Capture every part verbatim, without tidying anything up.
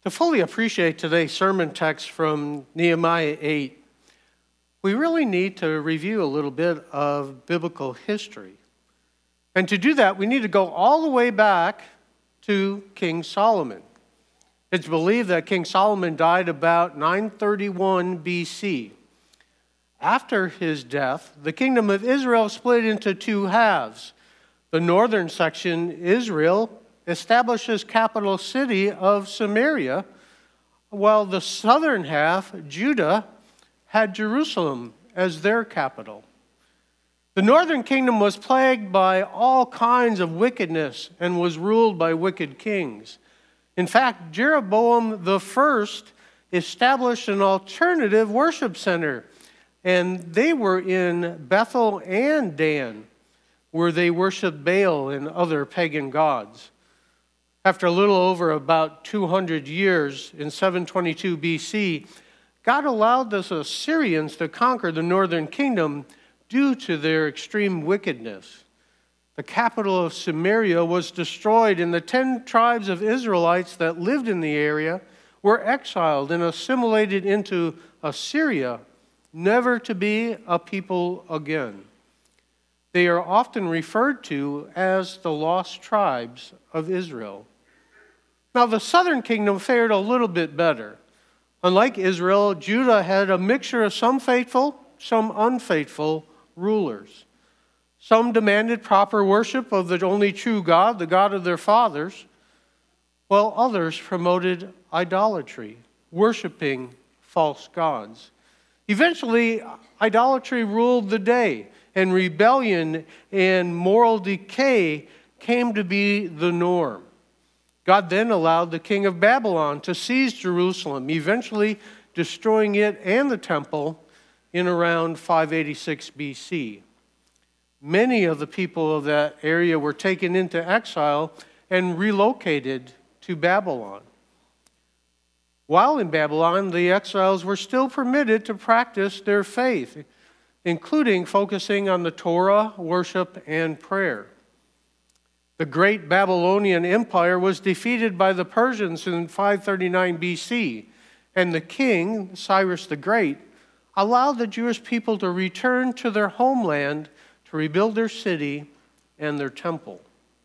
To fully appreciate today's sermon text from Nehemiah eight, we really need to review a little bit of biblical history. And to do that, we need to go all the way back to King Solomon. It's believed that King Solomon died about nine thirty-one B C. After his death, the kingdom of Israel split into two halves. The northern section, Israel, establishes capital city of Samaria, while the southern half, Judah, had Jerusalem as their capital. The northern kingdom was plagued by all kinds of wickedness and was ruled by wicked kings. In fact, Jeroboam the First established an alternative worship center, and they were in Bethel and Dan, where they worshiped Baal and other pagan gods. After a little over about two hundred years, in seven twenty-two B C, God allowed the Assyrians to conquer the northern kingdom due to their extreme wickedness. The capital of Samaria was destroyed, and the ten tribes of Israelites that lived in the area were exiled and assimilated into Assyria, never to be a people again. They are often referred to as the lost tribes of Israel. Now, the southern kingdom fared a little bit better. Unlike Israel, Judah had a mixture of some faithful, some unfaithful rulers. Some demanded proper worship of the only true God, the God of their fathers, while others promoted idolatry, worshiping false gods. Eventually, idolatry ruled the day, and rebellion and moral decay came to be the norm. God then allowed the king of Babylon to seize Jerusalem, eventually destroying it and the temple in around five eighty-six B C. Many of the people of that area were taken into exile and relocated to Babylon. While in Babylon, the exiles were still permitted to practice their faith, including focusing on the Torah, worship, and prayer. The great Babylonian Empire was defeated by the Persians in five thirty-nine B C, and the king, Cyrus the Great, allowed the Jewish people to return to their homeland to rebuild their city and their temple.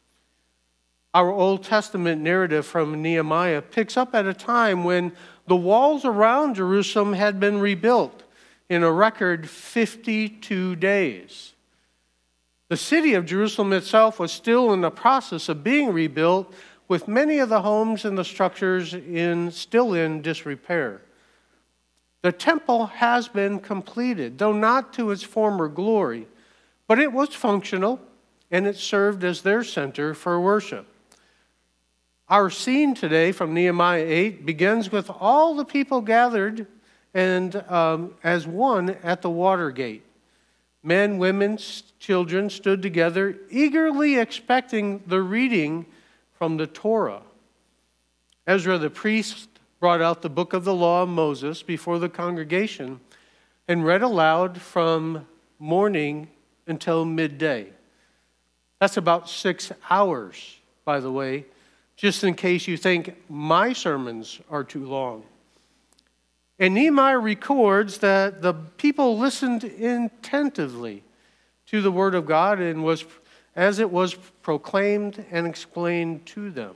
Our Old Testament narrative from Nehemiah picks up at a time when the walls around Jerusalem had been rebuilt in a record fifty-two days. The city of Jerusalem itself was still in the process of being rebuilt, with many of the homes and the structures in, still in disrepair. The temple has been completed, though not to its former glory, but it was functional and it served as their center for worship. Our scene today from Nehemiah eight begins with all the people gathered and um, as one at the water gate. Men, women, children stood together, eagerly expecting the reading from the Torah. Ezra the priest brought out the book of the law of Moses before the congregation and read aloud from morning until midday. That's about six hours, by the way, just in case you think my sermons are too long. And Nehemiah records that the people listened attentively to the word of God and was as it was proclaimed and explained to them.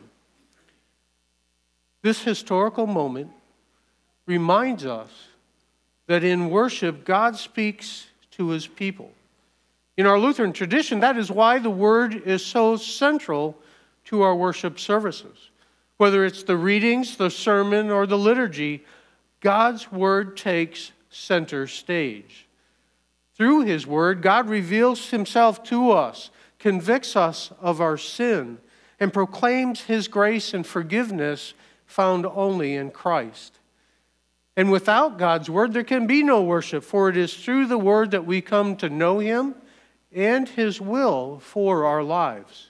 This historical moment reminds us that in worship, God speaks to his people. In our Lutheran tradition, that is why the word is so central to our worship services. Whether it's the readings, the sermon, or the liturgy, God's word takes center stage. Through his word, God reveals himself to us, convicts us of our sin, and proclaims his grace and forgiveness found only in Christ. And without God's word, there can be no worship, for it is through the word that we come to know him and his will for our lives.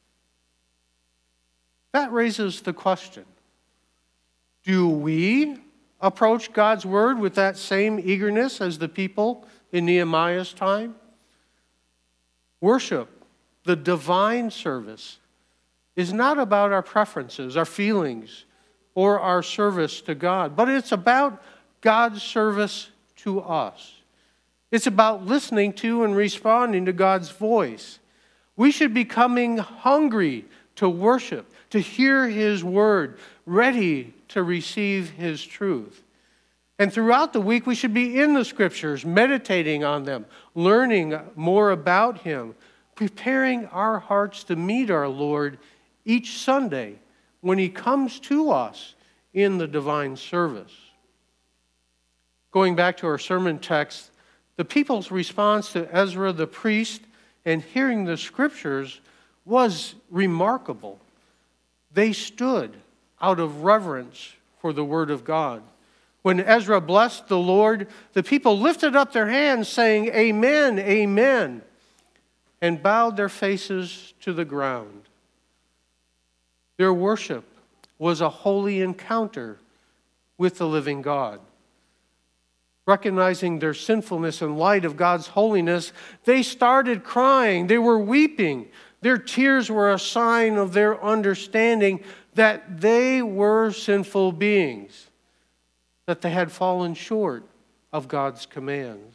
That raises the question, do we approach God's word with that same eagerness as the people in Nehemiah's time? Worship, the divine service, is not about our preferences, our feelings, or our service to God, but it's about God's service to us. It's about listening to and responding to God's voice. We should be coming hungry to worship, to hear His word, ready to receive His truth. And throughout the week, we should be in the Scriptures, meditating on them, learning more about Him, preparing our hearts to meet our Lord each Sunday when He comes to us in the divine service. Going back to our sermon text, the people's response to Ezra the priest and hearing the Scriptures was remarkable. They stood out of reverence for the Word of God. When Ezra blessed the Lord, the people lifted up their hands saying, "Amen, amen," and bowed their faces to the ground. Their worship was a holy encounter with the living God. Recognizing their sinfulness in light of God's holiness, they started crying. They were weeping. Their tears were a sign of their understanding that they were sinful beings, that they had fallen short of God's commands.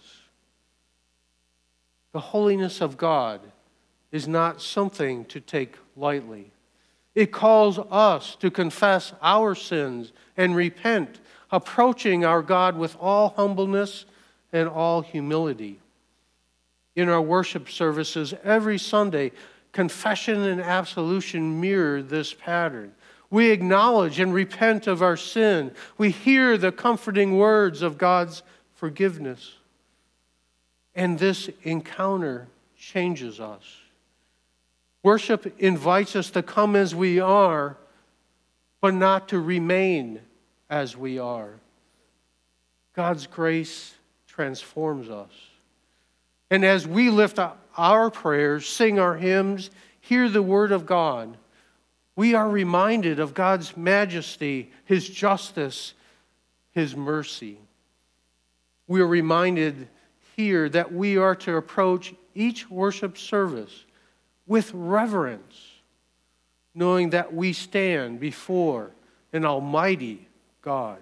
The holiness of God is not something to take lightly. It calls us to confess our sins and repent, approaching our God with all humbleness and all humility. In our worship services every Sunday, confession and absolution mirror this pattern. We acknowledge and repent of our sin. We hear the comforting words of God's forgiveness. And this encounter changes us. Worship invites us to come as we are, but not to remain as we are. God's grace transforms us. And as we lift up our prayers, sing our hymns, hear the word of God, we are reminded of God's majesty, His justice, His mercy. We are reminded here that we are to approach each worship service with reverence, knowing that we stand before an almighty God.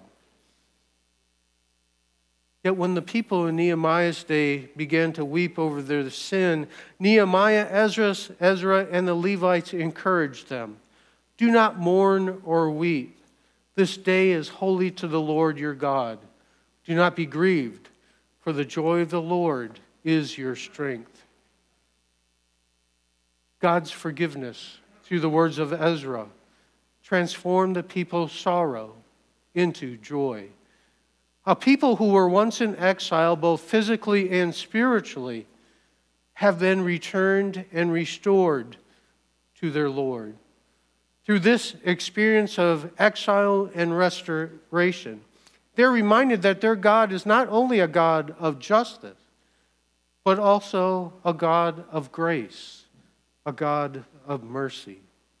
Yet when the people in Nehemiah's day began to weep over their sin, Nehemiah, Ezra, Ezra, and the Levites encouraged them. Do not mourn or weep. This day is holy to the Lord your God. Do not be grieved, for the joy of the Lord is your strength. God's forgiveness, through the words of Ezra, transformed the people's sorrow into joy. A people who were once in exile, both physically and spiritually, have been returned and restored to their Lord. Through this experience of exile and restoration, they're reminded that their God is not only a God of justice, but also a God of grace, a God of mercy.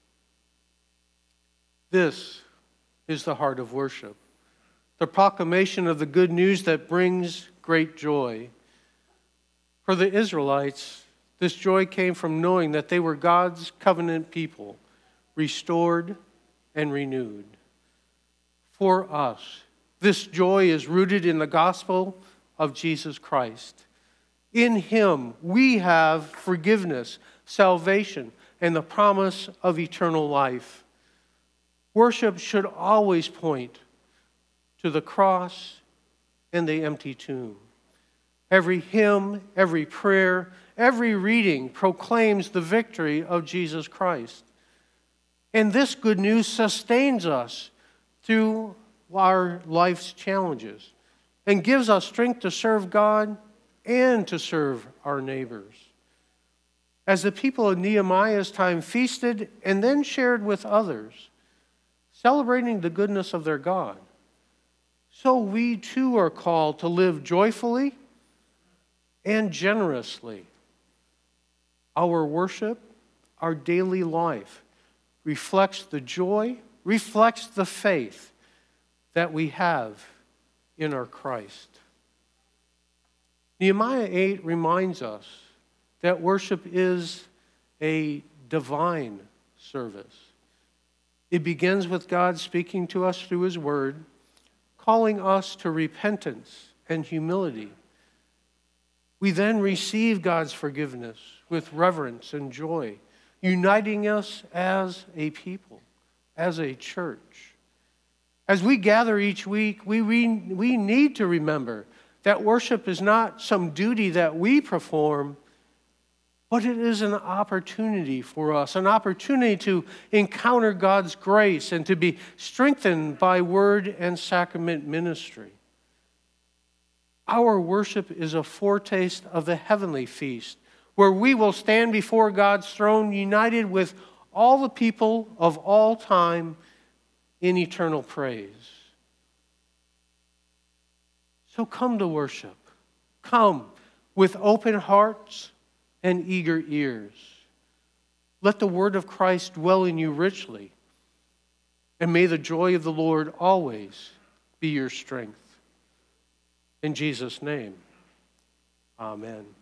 This is the heart of worship, the proclamation of the good news that brings great joy. For the Israelites, this joy came from knowing that they were God's covenant people, restored and renewed. For us, this joy is rooted in the gospel of Jesus Christ. In Him, we have forgiveness, salvation, and the promise of eternal life. Worship should always point to the cross and the empty tomb. Every hymn, every prayer, every reading proclaims the victory of Jesus Christ. And this good news sustains us through our life's challenges and gives us strength to serve God and to serve our neighbors. As the people of Nehemiah's time feasted and then shared with others, celebrating the goodness of their God, so we too are called to live joyfully and generously. Our worship, our daily life, reflects the joy, reflects the faith that we have in our Christ. Nehemiah eight reminds us that worship is a divine service. It begins with God speaking to us through his word, calling us to repentance and humility. We then receive God's forgiveness with reverence and joy, uniting us as a people, as a church. As we gather each week, we, we, we need to remember that worship is not some duty that we perform, but it is an opportunity for us, an opportunity to encounter God's grace and to be strengthened by word and sacrament ministry. Our worship is a foretaste of the heavenly feast, where we will stand before God's throne united with all the people of all time in eternal praise. So come to worship. Come with open hearts and eager ears. Let the word of Christ dwell in you richly, and may the joy of the Lord always be your strength. In Jesus' name, amen.